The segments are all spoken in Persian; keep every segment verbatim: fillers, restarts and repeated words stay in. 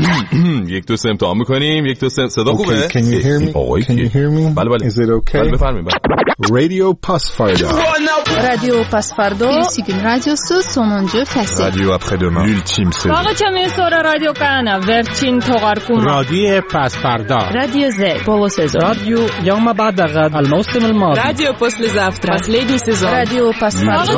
یک دو سه امتحان میکنیم. یک دو سه صدا خوبه؟ Can you hear me? Can you hear me? بله بله. Is it okay? بله بفرمایید. رادیو پاسفاردا. رادیو پاسفاردا. Siguen radiosu sonuncu fesih. رادیو après-demain. L'ultime série. Bağçam sonra radyo kana verçin toğarkuma. رادیو پاسفاردا. رادیو Z بولو سزون. رادیو يوم بعد غد الموسم الماضي. رادیو после завтра последний сезон. رادیو پاسفاردا.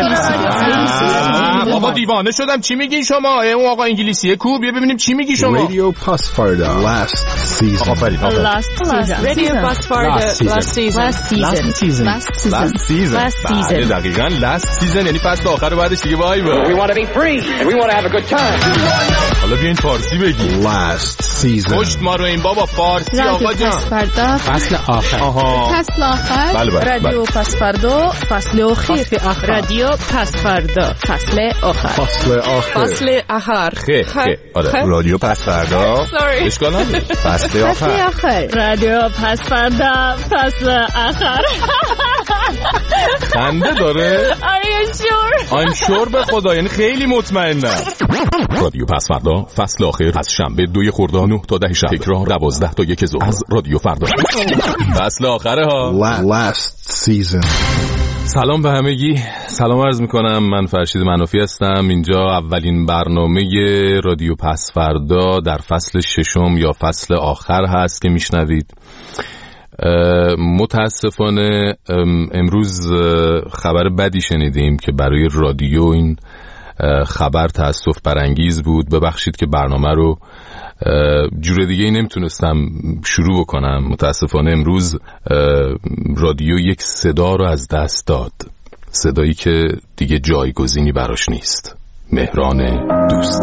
بابا دیوانه شدم. چی میگین شما؟ اون آقا انگلیسیه کو؟ بیا ببینیم چی میگی شما. رادیو پاسفاردا. Last season. آفرین. Last season. رادیو پاسفاردا. Last season. Last season. Last season. Last season. Last season. Last season. بله دقیقاً last season یعنی فصل آخر بعدش دیگه وای با. We want to be free and we want to have a good time. حالا بیاین فارسی بگی. Last season. پشت ما رو این بابا فارسی آقا جان. پاسفاردا. فصل آخر. آها. فصل آخر. بله بله. رادیو پاسفاردا. فصل آخر. رادیو پاسفاردا. فصل آخر. فصل آخر. فصل آخر. خه خه. آره رادیو پاسفاردا. Sorry. اشکال نداره. فصل فصل آخر. آخر. رادیو پاسفاردا. فصل آخر. خنده داره. Are you sure? I'm sure به خدا یعنی خیلی مطمئنم. رادیو پاسفاردا فصل آخر از شنبه دوی خرداد نه تا ده شب. تکرار دوازده تا یک ظهر از رادیو فردا. فصل آخره ها. Last season. سلام به همگی. سلام عرض میکنم. من فرشید منافی هستم. اینجا اولین برنامه رادیو پاسفاردا در فصل ششم یا فصل آخر هست که میشنوید. متاسفانه امروز خبر بدی شنیدیم که برای رادیو این خبر تأسف برانگیز بود. ببخشید که برنامه رو جور دیگه ای نمیتونستم شروع بکنم. متاسفانه امروز رادیو یک صدا رو از دست داد، صدایی که دیگه جایگزینی براش نیست. مهران دوستی.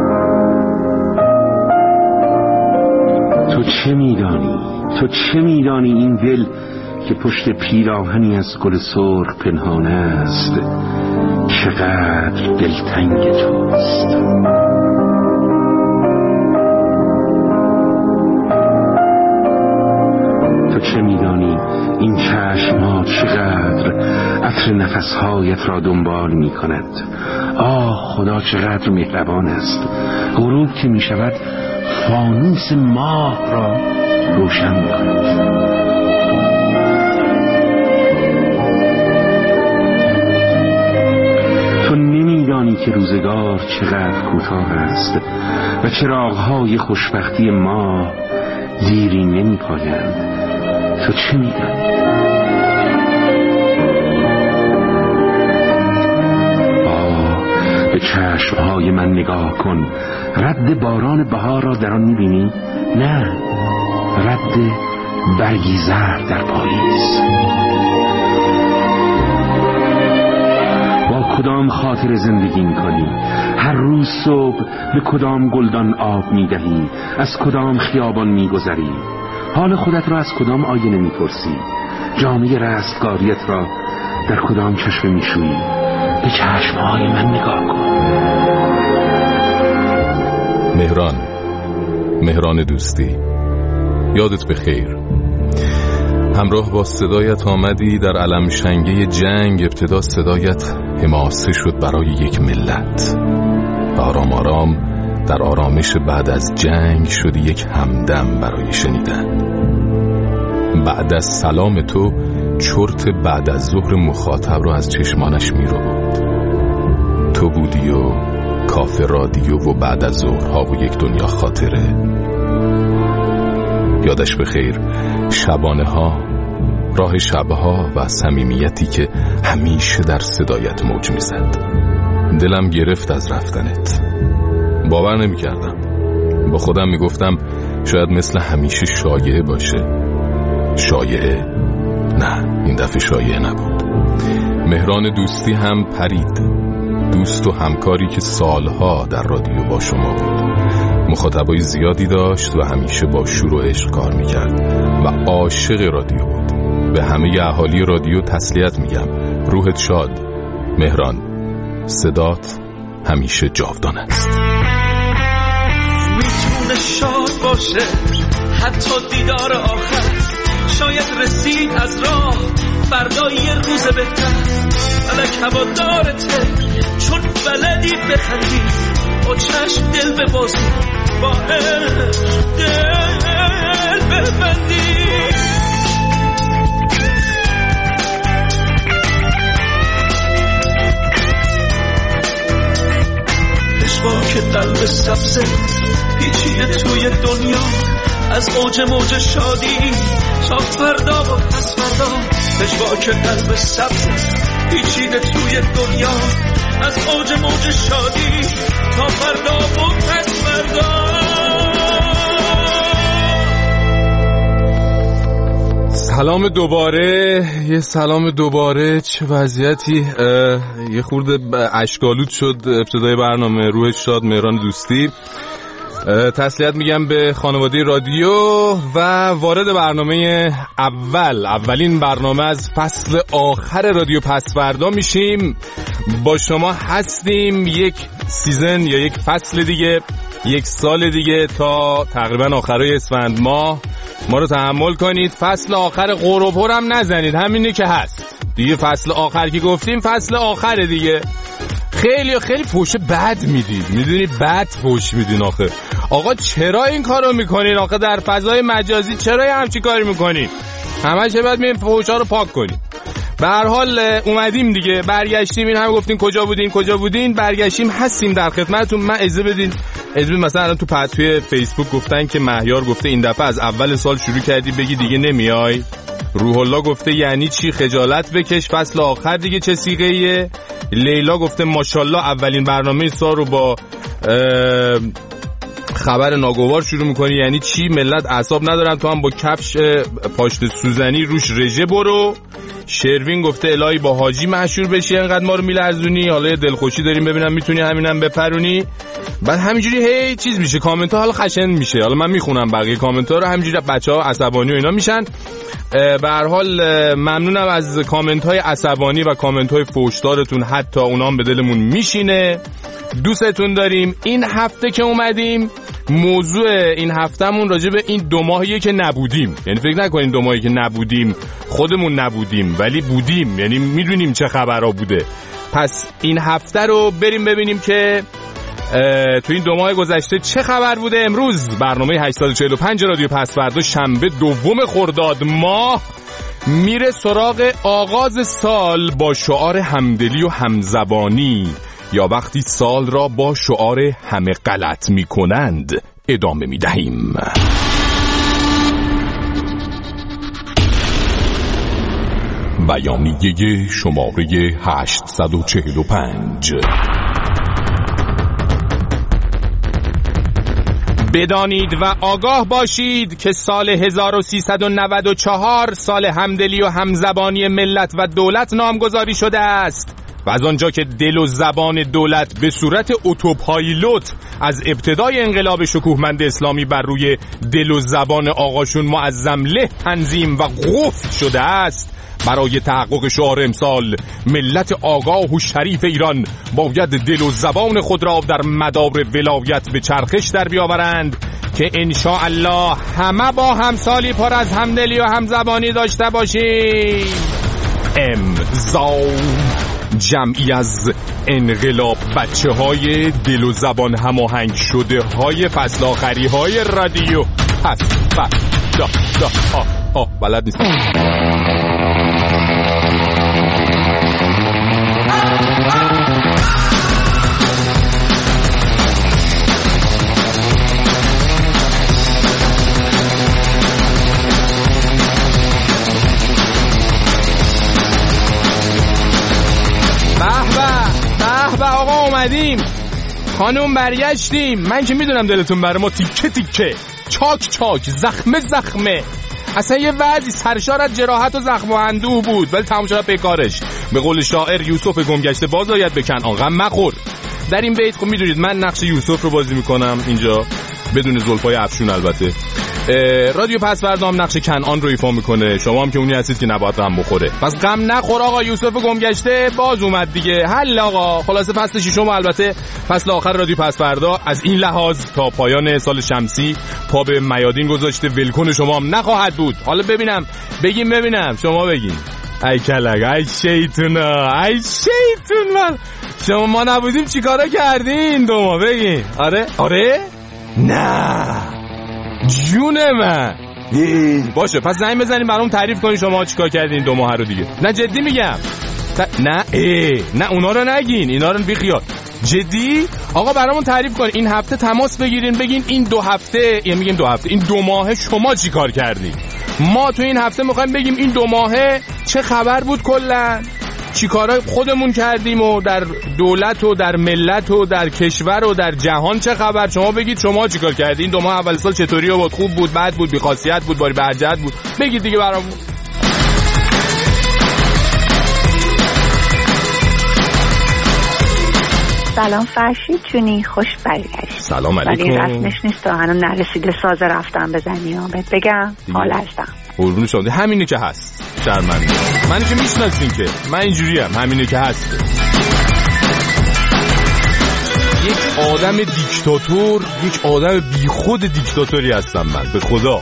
تو چه میدانی؟ تو چه میدانی این دل که پشت پیراهنی از گل سرخ پنهان است چقدر دلتنگ توست؟ تو چه میدانی این چشم‌ها چقدر عطر نفسهایت را دنبال می کند؟ آه خدا چقدر مهربان است. غروب که می شود فانوس ماه را روشن می کند. تو نمیدانی که روزگار چقدر کوتاه است و چراغ‌های خوشبختی ما دیری نمی پایند. تو چه میدانی؟ آه به چشمهای من نگاه کن. رد باران بهار را در آن میبینی؟ نه، رد برگی زرد در پاییز. با کدام خاطر زندگی میکنی؟ هر روز صبح به کدام گلدان آب میدهی؟ از کدام خیابان میگذری؟ حال خودت را از کدام آینه میپرسی؟ جامعه رستگاریت را در کدام چشم میشویی؟ به چشمهای من نگاه کن. مهران، مهران دوستی، یادت بخیر. همراه با صدایت آمدی در علم شنگه جنگ. ابتدا صدایت حماسه شد برای یک ملت و آرام آرام در آرامش بعد از جنگ شدی یک همدم برای شنیدن. بعد از سلام تو چرت بعد از ظهر مخاطب را از چشمانش می رو بود. تو بودی و کافه رادیو و بعد از ظهرها و یک دنیا خاطره. یادش بخیر شبانه ها، راه شبها و صمیمیتی که همیشه در صدایت موج می زد. دلم گرفت از رفتنت. باور نمی کردم. با خودم می گفتم شاید مثل همیشه شایعه باشه. شایعه؟ نه، این دفعه شایعه نبود. مهران دوستی هم پرید. دوست و همکاری که سالها در رادیو با شما بود. مخاطبای زیادی داشت و همیشه با شور و عشق کار می کرد و عاشق رادیو بود. به همه اهالی رادیو تسلیت میگم. روحت شاد مهران. صدات همیشه جاودان است. میتونه شاد باشه حتی دیدار آخر. شاید رسید از راه فردا یه روز بهتر. الک هوادارته چون بلدی بخندی، با چشم دل ببازی، با عشق دل ببندی. که قلب سبزه پیچیده توی دنیا، از اوج موج شادی تا فردا و پس فردا. پژواک قلب سبزه پیچیده توی دنیا، از اوج موج شادی تا فردا و پس فردا. سلام دوباره، یه سلام دوباره. چه وضعیتی؟ یه خورده اشکالود شد ابتدای برنامه. روحش شاد، مهران دوستی. تسلیت میگم به خانواده رادیو و وارد برنامه اول اولین برنامه از فصل آخر رادیو پسفردا میشیم. با شما هستیم یک سیزن یا یک فصل دیگه، یک سال دیگه، تا تقریبا آخرای اسفند ماه. ما رو تحمل کنید. فصل آخر قروپور هم نزنید، همینه که هست دیگه. فصل آخر که گفتیم فصل آخر دیگه. خیلی خیلی فوش بد میدید، میدونی بد فوش میدین. آخه آقا چرا این کارو میکنین؟ آخه در فضای مجازی چرا همچین کاری میکنین؟ همش باید میریم فوشا رو پاک کنیم. به هر حال اومدیم دیگه، برگشتیم. این هم گفتین کجا بودین کجا بودین، برگشتیم، هستیم در خدمتتون. من اجازه بدین اجازه مثلا الان تو پد توی فیسبوک گفتن که مهیار گفته این دفعه از اول سال شروع کردی بگی دیگه نمیای. روح الله گفته یعنی چی؟ خجالت بکش، فصل آخر دیگه چه سیغه‌ایه. لیلا گفته ماشاءالله اولین برنامه سال رو با خبر ناگوار شروع میکنی، یعنی چی؟ ملت اعصاب ندارن تو هم با کفش پاشت سوزنی روش رژه برو. شروین گفته الهی با حاجی مشهور بشی، انقدر ما رو میلرزونی، حالا یه دلخوشی داریم ببینم میتونی همینم بپرونی. بعد همینجوری هی چیز میشه، کامنت ها حالا خشن میشه. حالا من میخونم بقیه کامنت ها رو، همینجوری بچه‌ها عصبانی و اینا میشن. به هر حال ممنونم از کامنت های عصبانی و کامنت های فوشدارتون، حتی اونام به دلمون میشینه. دوستتون داریم. این هفته که اومدیم موضوع این هفتهمون راجع به این دو ماهیه که نبودیم. یعنی فکر نکنین دو ماهی که نبودیم خودمون نبودیم، ولی بودیم، یعنی میدونیم چه خبرها بوده. پس این هفته رو بریم ببینیم که تو این دو ماه گذشته چه خبر بوده. امروز برنامه هشتصد و چهل و پنج رادیو پسفردا شنبه دوم خرداد ماه میره سراغ آغاز سال با شعار همدلی و همزبانی، یا وقتی سال را با شعار همه غلط میکنند ادامه میدهیم. بیانیه شماره هشتصد و چهل و پنج. بدانید و آگاه باشید که سال هزار و سیصد و نود و چهار سال همدلی و همزبانی ملت و دولت نامگذاری شده است و از آنجا که دل و زبان دولت به صورت اتوپایلوت از ابتدای انقلاب شکوهمند اسلامی بر روی دل و زبان آقاشون معظم له تنظیم و قفل شده است، برای تحقق شعار امسال ملت آگاه و شریف ایران باید دل و زبان خود را در مدار ولایت به چرخش در بیاورند که انشاءالله همه با همسالی پر از همدلی و همزبانی داشته باشیم. امضا جمعی از انقلاب بچه های دل و زبان هماهنگ شده های فصل آخری های رادیو پس پس دا دا آه آه بلد نیست. اومدیم خانوم، برگشتیم. من که میدونم دلتون برای ما تیکه تیکه، چاک چاک، زخمه زخمه، اصلا یه وضعی سرشارت جراحت و زخم و اندوه بود، ولی تمام شد به کارش. به قول شاعر یوسف گمگشته باز آید به کنعان غم مخور. در این بیت خب میدونید من نقش یوسف رو بازی میکنم اینجا، بدون زلفای افشون البته. رادیو پسفردا هم نقش کنعان رو ایفا میکنه، شما هم که اونی هستید که نباید غم بخوره. پس غم نخور آقا، یوسف گمگشته باز اومد دیگه، حل آقا. خلاصه فصل ششم البته فصل آخر رادیو پسفردا از این لحاظ تا پایان سال شمسی پا به میادین گذاشته، ولکن شما هم نخواهد بود. حالا ببینم بگیم ببینم شما بگین ای کلک، ای شیطونا، ای شیطون من. شما ما نبودیم چی کارا کردین دو ما بگین؟ آره؟ آره؟ نه جون من. باشه پس زنگ بزنیم برام تعریف کنین شما چی کار کردین دو ماه رو دیگه. نه جدی میگم. ت... نه ای نه اونا رو نگین، اینا رو بیخیال. جدی آقا برامون تعریف کن. این هفته تماس بگیرین بگین این دو هفته، یا میگیم دو هفته، این دو ماه شما چی کار کردین. ما تو این هفته میخوایم بگیم این دو ماهه چه خبر بود، کلا چی کارای خودمون کردیم و در دولت و در ملت و در کشور و در جهان چه خبر. شما بگید شما چی کار کردین دو ماه اول سال، چطوری بود، خوب بود، بد بود، بی خاصیت بود، باری بهجت بود، بگید دیگه برامون. سلام فرشید جونی، خوش برگشت. سلام علیکم. ولی رسمش نیست تا هنوز نرسیده ساز رفتم بزنی ها بهت بگم حال هستم. قربون شما. همینه که هست. شرمنده منی که میشناسین که من اینجوریم، همینه که هست. یک آدم دیکتاتور، یک آدم بیخود دیکتاتوری هستم من به خدا.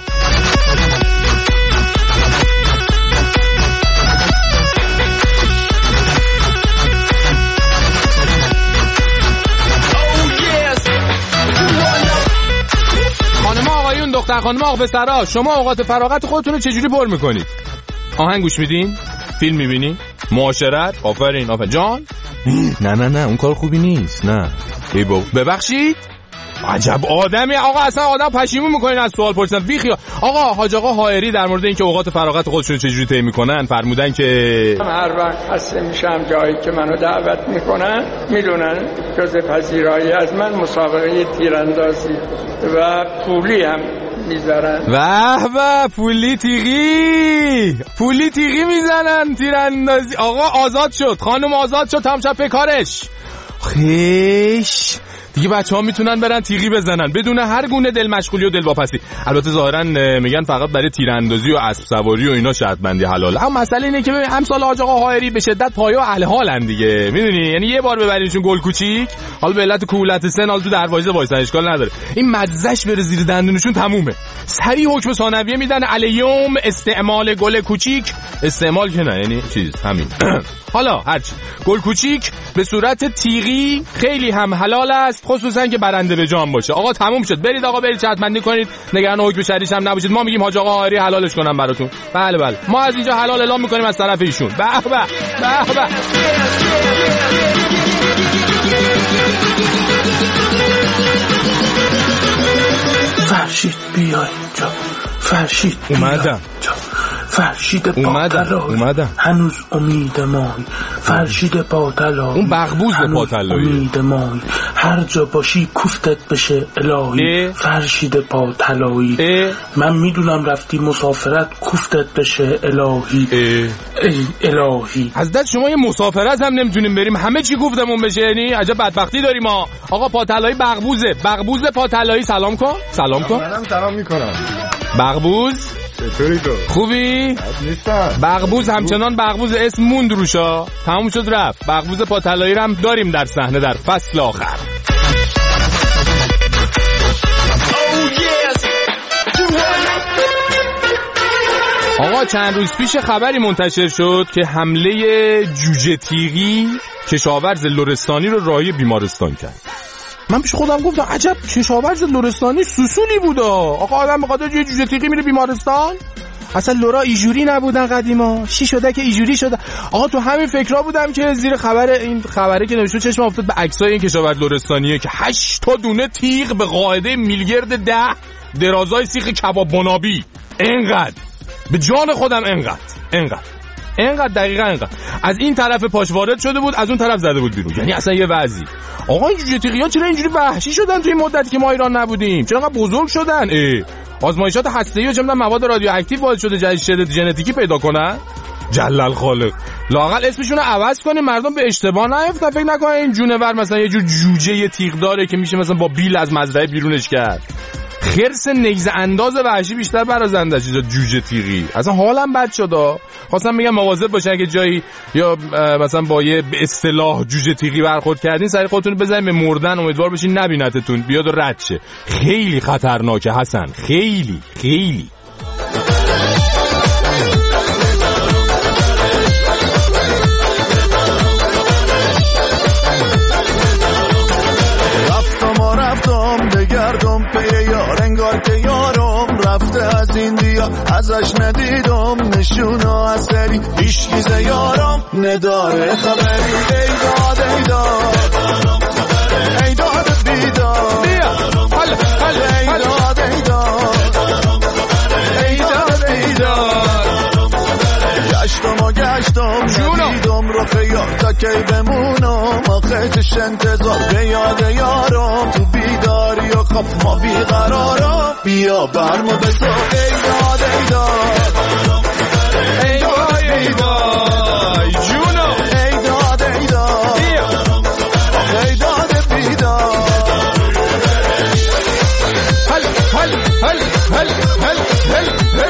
دختر خانم آقا پسرا، شما اوقات فراغت خودتون رو چجوری پر میکنید؟ آهنگ گوش میدین؟ فیلم میبینین؟ معاشرت؟ آفرین آفرین جان؟ نه نه نه اون کار خوبی نیست. نه ای بابا ببخشید. عجب آدمی آقا، اصلا آدم پشیمون میکنین از سوال پرسیدن. بیخیا آقا حاج آقا حائری در مورد اینکه اوقات فراغت خودشون چجوری طی میکنن فرمودن که هر وقت خسته میشم جایی که منو دعوت میکنن میدونن جز پذیرایی از من مسابقه تیراندازی و پولی هم میذارن. واه واه پولی تیغی، پولی تیغی میزنن تیراندازی. آقا آزاد شد، خانم آزاد شد، تمام شد به کارش. خیش دیگه بچه ها میتونن برن تیغی بزنن بدون هر گونه دل مشغولی و دل واپسی. البته ظاهرا میگن فقط برای تیراندازی و اسب سواری و اینا شرط بندی حلال. اما مسئله اینه که ببین امسال حاج آقا حائری به شدت پایا اهل حالن دیگه، میدونی، یعنی یه بار ببرینشون گل کوچیک، حالا به علت کولت سن حالا تو دروازه وایسن اشکال نداره، این مزهش بره زیر دندونشون تمومه. سریع حکم ثانویه میدن الیوم استعمال گل کوچیک، استعمال که نه یعنی چیز همین. حالا هرچی گل کوچیک به صورت تیغی خیلی هم حلال است، خصوصا که برنده به جان باشه. آقا تموم شد، برید آقا برید چت بندی کنید، نگران حکم شریش هم نباشید. ما میگیم حاج آقا حائری حلالش کنن براتون. بله بله ما از اینجا حلال اعلام میکنیم از طرف ایشون. به به به به. فرشید بیا اینجا، فرشید اومدم، فرشید اومدم اومدم هنوز امید مایی، فرشید باطلایی، اون بغبوز باطلایی، امید مایی، هر جا باشی کوفتت بشه الهی، فرشید باطلایی. من میدونم رفتی مسافرت کوفتت بشه الهی. ای, ای الهی از دست شما یه مسافرت هم نمیتونیم بریم، همه چی کوفتمون بشه، یعنی عجب بدبختی داریم ما. آقا باطلایی بغبوزه، بغبوز باطلایی سلام کن، سلام کن. منم سلام میکنم. بغبوز چطوری تو؟ خوبی؟ نیستم. بغبوز همچنان بغبوز اسم موند روشا، تموم شد رفت. بغبوز پاتلایی رو هم داریم در صحنه در فصل آخر. آقا چند روز پیش خبری منتشر شد که حمله جوجه تیغی کشاورز لرستانی رو راهی بیمارستان کرد. من پیش خودم گفتم عجب کشاورز لرستانی سوسولی بوده. آقا آدم به خاطر یه جوجه تیغی میره بیمارستان؟ اصلا لورا ایجوری نبودن قدیما، چی شده که ایجوری شده؟ آقا تو همین فکرها بودم که زیر خبر این خبره که نوشته چشم افتاد به عکسای این کشاورز لرستانیه که هشت تا دونه تیغ به قاعده میلگرد ده درازای سیخ کباب بنابی. اینقدر به جان خودم اینقدر اینقدر اینقدر دقیقاً اینقدر از این طرف پاش وارد شده بود، از اون طرف زده بود بیرون. یعنی اصلا یه وضعی. آقا این جوجه تیغی‌ها چرا اینجوری وحشی شدن توی این مدتی که ما ایران نبودیم؟ چرا انقدر بزرگ شدن؟ ای آزمایشات هسته‌ای و چه می‌دونم مواد رادیواکتیو باعث شده جدید ژنتیکی پیدا کنن؟ جلال خالق. لااقل اسمشون رو عوض کنیم مردم به اشتباه نیفتن، فکر نکنن این جونور مثلا یه جور جوجه یه تیغ داره که میشه مثلا با بیل از مزرعه بیرونش کرد. خرس نیزه انداز وحشی بیشتر برازنده است جوجه تیغی. اصلا حالم بد شد. خواستم میگم مواظب باشین که جایی یا مثلا با یه به اصطلاح جوجه تیغی برخورد کردین سری خودتون بزنین به مردن، امیدوار باشین نبینتتون بیاد و رد شه. خیلی خطرناکه حسن، خیلی خیلی. پی یار انگار که یارم رفته از این دیا ازش ندیدم نشونا اثری هیچ گیزه یارم نداره خبری ای داد ای داد ای داد بیداد حل حل ای داد ای داد ای داد ای داد گشتم و گشتم ندیدم رو خیال تا کی بمونم آخه چش انتظار به یاد یارم تو بیداری و خواب ما بیقرارم بیا برمو بسا ای داد ای داد ای وای ای وای جونو ای داد ای داد ای داد بیداد هل هل هل هل هل هل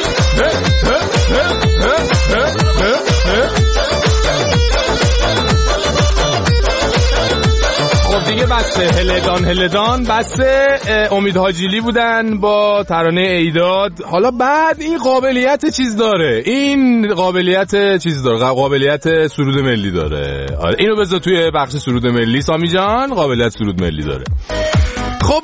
خب دیگه بسته هلدان هلدان بسته امید حاجیلی بودن با ترانه ایداد. حالا بعد این قابلیت چیز داره، این قابلیت چیز داره، قابلیت سرود ملی داره. اینو بذار توی بخش سرود ملی سامی جان، قابلیت سرود ملی داره. خب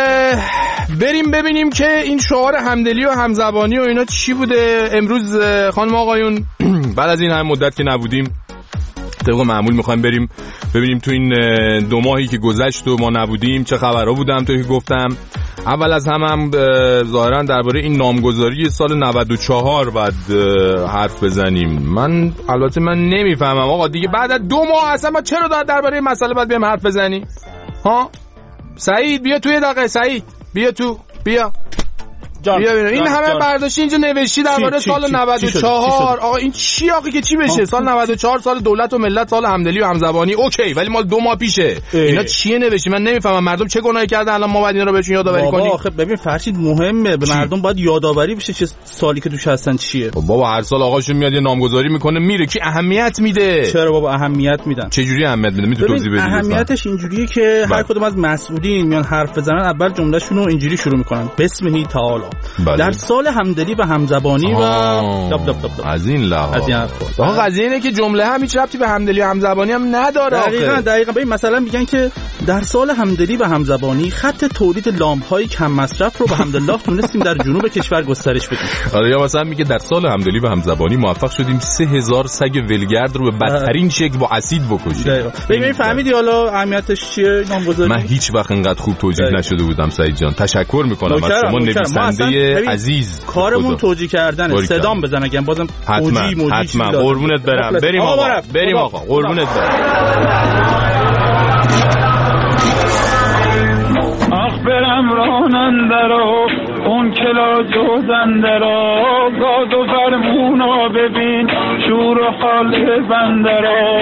بریم ببینیم که این شعار همدلی و همزبانی و اینا چی بوده امروز. خانم آقایون بعد از این هم مدت که نبودیم طبق معمول میخوایم بریم ببینیم تو این دو ماهی که گذشت و ما نبودیم چه خبرها بودم. تو که گفتم اول از همه هم ظاهرا درباره این نامگذاری سال نود و چهار بعد حرف بزنیم. من البته من نمیفهمم آقا دیگه بعد از دو ماه اصلا ما چرا داد درباره این مسئله باید بیم حرف بزنیم؟ ها سعید بیا توی دقیقه، سعید بیا تو بیا جان. بیا بیا این همه جان. برداشتی اینجا نوشتی درباره سال نود و چهار. آقا این چی آقا که چی بشه؟ سال نود و چهار سال دولت و ملت، سال همدلی و همزبانی، اوکی، ولی مال دو ماه پیشه. اه. اینا چیه نوشتی؟ من نمیفهمم مردم چه گناهی کردن الان ما باید اینا رو بهشون یادآوری کنیم؟ آخه ببین فرشید مهمه به چی؟ مردم باید یادآوری بشه چه سالی که توش هستن چیه. بابا هر سال آقاشون میاد یه نامگذاری میکنه میره، کی اهمیت میده؟ چرا بابا اهمیت میدن؟ چه جوری اهمیت میده؟ میتونی توضیح بدی؟ اهمیتش اینجوریه که هر کدوم از مسئولین میان حرف بزنن اول جملهشون رو اینجوری شروع میکنن بسمه تعالی. در سال همدلی و همزبانی و دب دب دب از این لحاظ آقا قضیه اینه که جمله هم هیچ ربطی به همدلی و همزبانی هم نداره. دقیقاً دقیقاً ببین مثلا میگن که در سال همدلی و همزبانی خط تولید لامپ‌های کم مصرف رو به حمدالله تونستیم در جنوب کشور گسترش بدیم. آره یا مثلا میگه در سال همدلی و همزبانی موفق شدیم سه هزار سگ ولگرد رو به بدترین شکل با اسید بکشیم. ببین فهمیدی حالا اهمیتش چیه نامگذاری؟ من هیچ وقت اینقدر خوب توضیح نشده بودم سعید جان. تشکر میکنم از شما نویسنده عزیز. کارمون توجیه کردنه. صدام بزن اگه بازم حتما موجی حتما قربونت برم. بریم آقا بریم آقا قربونت برم. آخ برم راننده رو اون کلا جوزنده رو گاد و فرمونا ببین شور و حال بنده رو.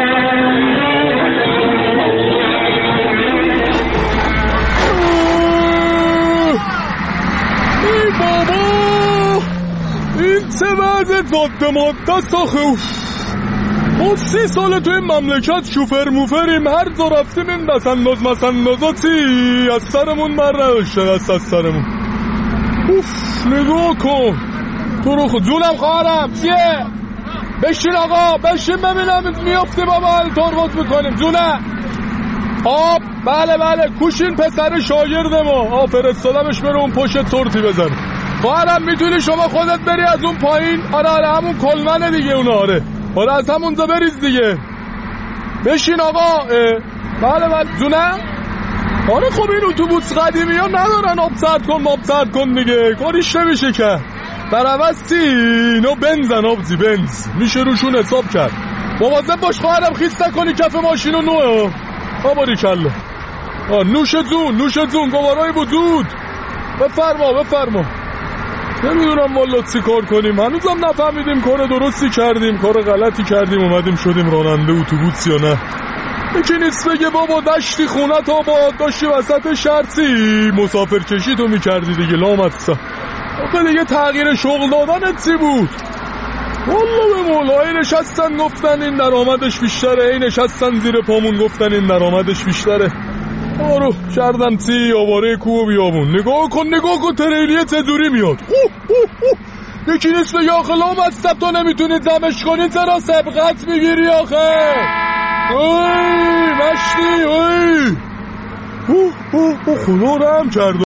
ای بابا این چه وضع داده مادست آخه. ما سی ساله توی مملکت شوفر موفریم، هر جا رفتیم این بسنداز مسندازا چی از سرمون بر نداشتن است از سرمون. اوف نگاه کن تو رو خود جونم خواهرم چیه؟ بشین آقا بشین ببینم میافتی بابا تربط میکنیم جونم. آب بله بله کوشین پسر شاگرد ما آ فرستادمش بره اون پشت تورتی بزن. خواهرم میتونی شما خودت بری از اون پایین؟ آره آره همون کلمنه دیگه اون. آره آره از همونجا بریز دیگه. بشین آقا. بله بله جونم. آره خب این اتوبوس قدیمی ها ندارن آب سرد کن آب سرد کن دیگه کاریش نمیشه که. در عوض اینو بنزن آبزی بنز میشه روشون حساب کرد. مواظب باش خواهرم خیس نکنی کف ماشینو نوه. آباری کلا نوش جون نوش جون گوارای وجود. بفرما بفرما. نمیدونم والا چی کار کنیم هنوزم نفهمیدیم کار درستی کردیم کار غلطی کردیم اومدیم شدیم راننده اتوبوس یا نه. یکی نیست بگه بابا دشتی خونت آباد داشتی وسط شرطی مسافر کشی تو میکردی دیگه لامصب. آخه دیگه تغییر شغل دادنت چی بود؟ والا به مولای نشستن گفتن این درآمدش بیشتره، این نشستن زیر پامون گفتن این درآمدش بیشتره. آرو کردن تی آواره کوه و بیابون. نگاه کن نگاه کن تریلیه چجوری میاد. اوه اوه اوه. یکی نیست بگه آخه لامصب تو نمیتونی دمش کنی چرا سبقت میگیری آخه. اوی مشتی اوی اوه اوه اوه خدا رحم کرد.